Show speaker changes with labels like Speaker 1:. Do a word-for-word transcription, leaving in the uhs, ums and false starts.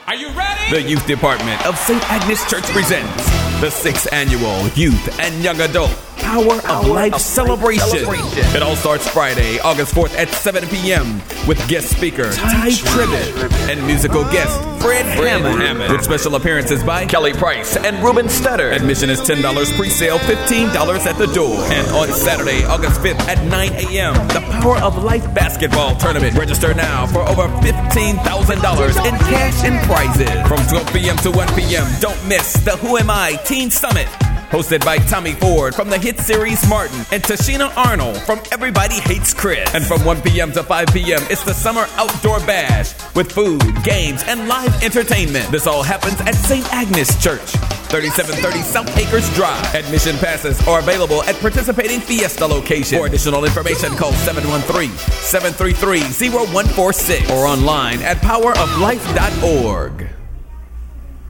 Speaker 1: Are you ready?
Speaker 2: The Youth Department of Saint Agnes Church presents the sixth Annual Youth and Young Adult Power of Life Celebration. It all starts Friday, August fourth at seven p.m. with guest speaker Ty Tribbett and musical guest Fred Hammond, with special appearances by Kelly Price and Ruben Studdard. Admission is ten dollars pre-sale, fifteen dollars at the door. And on Saturday, August fifth at nine a.m., the Power of Life Basketball Tournament. Register now for over fifteen thousand dollars in cash and prizes. From twelve p.m. to one p.m., don't miss the Who Am I Teen Summit, hosted by Tommy Ford from the hit series Martin and Tashina Arnold from Everybody Hates Chris. And from one p.m. to five p.m., it's the Summer Outdoor Bash with food, games, and live entertainment. This all happens at Saint Agnes Church, thirty-seven thirty South Acres Drive. Admission passes are available at participating Fiesta locations. For additional information, call seven one three, seven three three, zero one four six or online at power of life dot org.